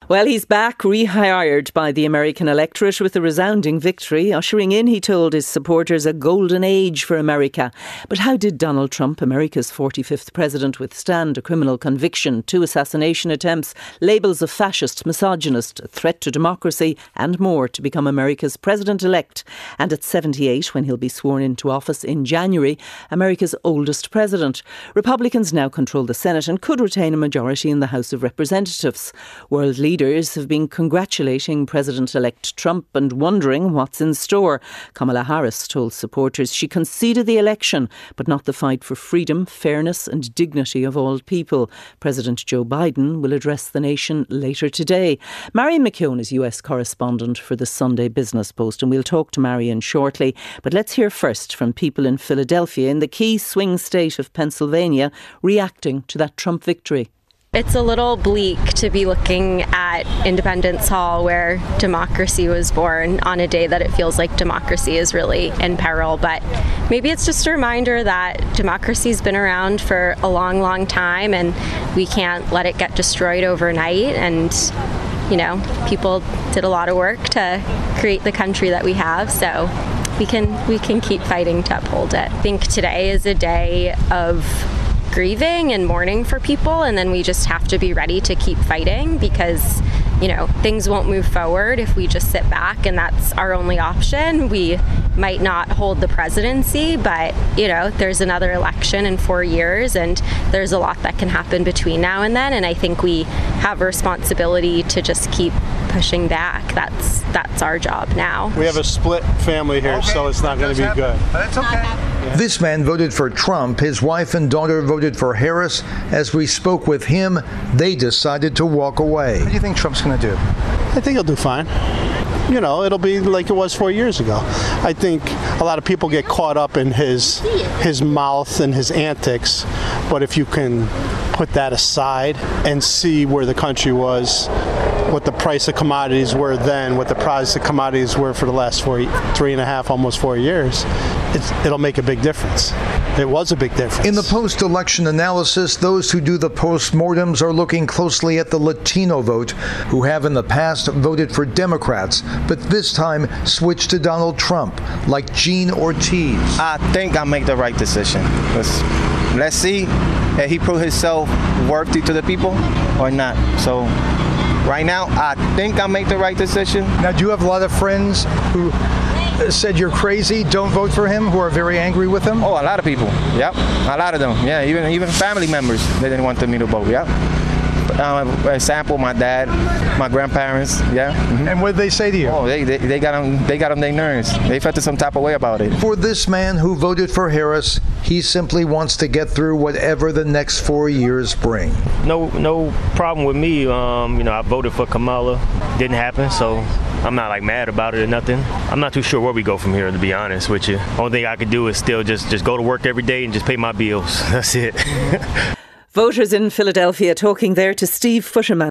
Well, he's back, rehired by the American electorate with a resounding victory, ushering in, he told his supporters, a golden age for America. But how did Donald Trump, America's 45th president, withstand a criminal conviction, 2 assassination attempts, labels of fascist, misogynist, a threat to democracy and more to become America's president-elect? And at 78, when he'll be sworn into office in January, America's oldest president. Republicans now control the Senate and could retain a majority in the House of Representatives. World leaders have been congratulating President-elect Trump and wondering what's in store. Kamala Harris told supporters she conceded the election, but not the fight for freedom, fairness and dignity of all people. President Joe Biden will address the nation later today. Marion McKeown is US correspondent for the Sunday Business Post, and we'll talk to Marion shortly. But let's hear first from people in Philadelphia, in the key swing state of Pennsylvania, reacting to that Trump victory. It's a little bleak to be looking at Independence Hall, where democracy was born, on a day that it feels like democracy is really in peril. But maybe it's just a reminder that democracy's been around for a long, long time, and we can't let it get destroyed overnight. And, you know, people did a lot of work to create the country that we have, so we can keep fighting to uphold it. I think today is a day of grieving and mourning for people, and then we just have to be ready to keep fighting, because, you know, things won't move forward if we just sit back and that's our only option. We might not hold the presidency, but, you know, there's another election in 4 years, and there's a lot that can happen between now and then, and I think we have a responsibility to just keep pushing back. That's our job now. We have a split family here, so it's not going to be good. That's okay. Yeah. This man voted for Trump. His wife and daughter voted for Harris. As we spoke with him, they decided to walk away. What do you think Trump's going to do? I think he'll do fine. You know, it'll be like it was 4 years ago. I think a lot of people get caught up in his mouth and his antics, but if you can put that aside and see where the country was, what the price of commodities were then, what the price of commodities were for the last 3.5, almost 4 years, it'll make a big difference. It was a big difference. In the post-election analysis, those who do the post-mortems are looking closely at the Latino vote, who have in the past voted for Democrats, but this time switched to Donald Trump, like Gene Ortiz. I think I make the right decision. Let's see if he proved himself worthy to the people or not. So right now, I think I make the right decision. Now, do you have a lot of friends who said you're crazy, don't vote for him, who are very angry with him? Oh, a lot of people. Yep, a lot of them. Yeah, even family members, they didn't want me to vote. Yep. Example, my dad, my grandparents. Yeah. Mm-hmm. And what did they say to you? Oh, they got on their nerves. They felt some type of way about it. For this man who voted for Harris, he simply wants to get through whatever the next 4 years bring. No problem with me. I voted for Kamala. Didn't happen, so I'm not like mad about it or nothing. I'm not too sure where we go from here, to be honest with you. Only thing I could do is still just go to work every day and just pay my bills. That's it. Voters in Philadelphia talking there to Steve Futterman.